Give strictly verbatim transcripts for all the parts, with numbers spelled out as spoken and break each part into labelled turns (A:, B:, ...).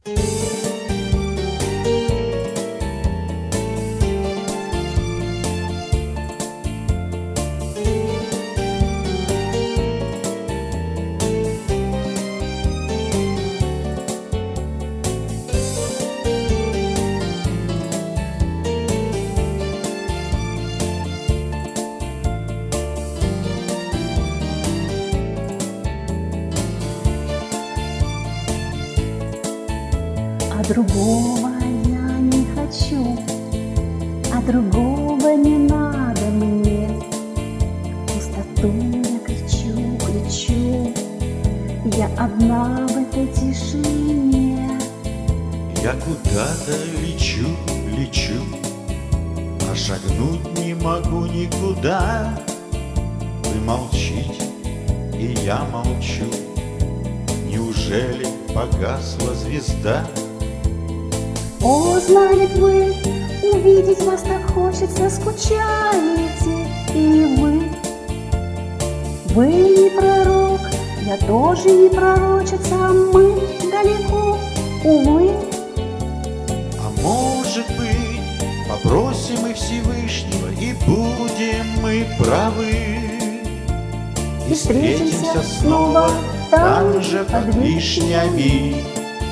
A: А другого я не хочу, а другого не надо мне. В пустоту я кричу, кричу, я одна в этой тишине.
B: Я куда-то лечу, лечу, а шагнуть не могу никуда. Вы молчите, и я молчу. Неужели погасла звезда?
A: О, знали б вы, увидеть вас так хочется, скучаете и вы. Вы не пророк, я тоже не пророчица, а мы далеко, увы.
B: А может быть, попросим мы Всевышнего, и будем мы правы. И встретимся снова там же под вишнями.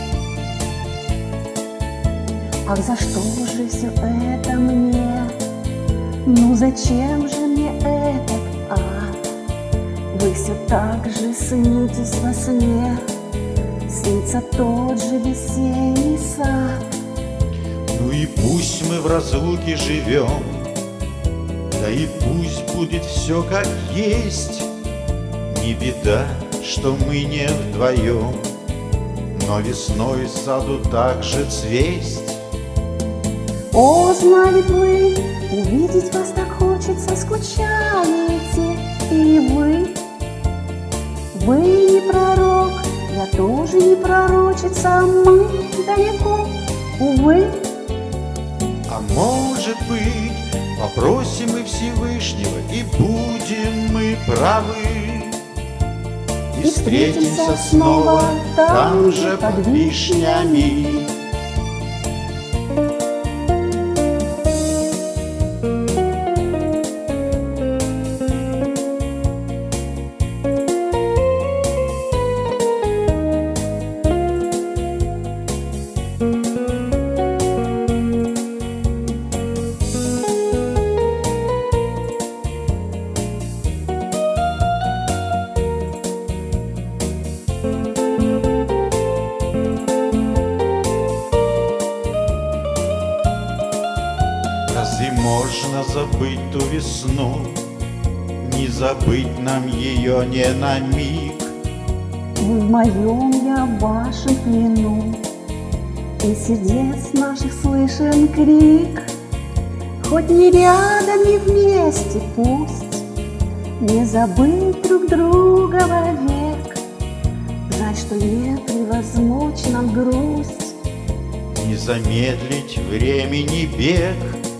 A: Ах, за что же все это мне? Ну зачем же мне этот ад? Вы все так же снитесь во сне, снится тот же весенний сад.
B: Ну и пусть мы в разлуке живем, да и пусть будет все как есть. Не беда, что мы не вдвоем, но весной саду так же цвесть.
A: О, знали б вы, увидеть вас так хочется, скучаете и вы. Вы не пророк, я тоже не пророчица, а мы далеко, увы.
B: А может быть, попросим мы Всевышнего, и будем мы правы. И встретимся снова там же под вишнями. Разве можно забыть ту весну? Не забыть нам ее ни на миг.
A: Вы в моем, я в вашем плену, и сердец наших слышен крик. Хоть не рядом, не вместе, пусть не забыть друг друга вовек. Жаль, что нет превозмочь нам грусть,
B: Не замедлить времени бег.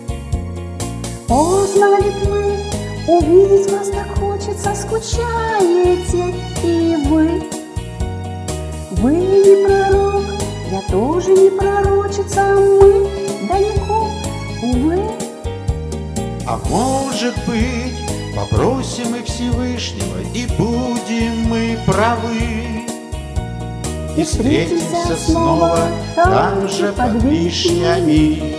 A: О, знали б вы, увидеть вас так хочется, скучаете и вы. Вы не пророк, я тоже не пророчица, а мы далеко, увы.
B: А может быть, попросим мы Всевышнего, и будем мы правы. И встретимся снова там же под вишнями.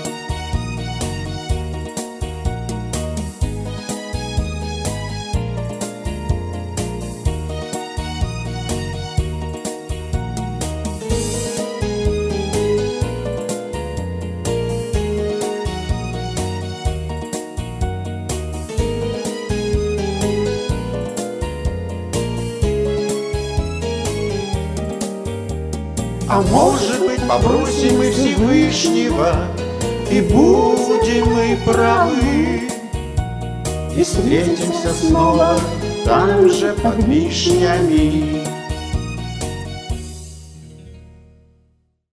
B: А может быть, попросим мы Всевышнего, и будем мы правы. И встретимся снова там же под вишнями.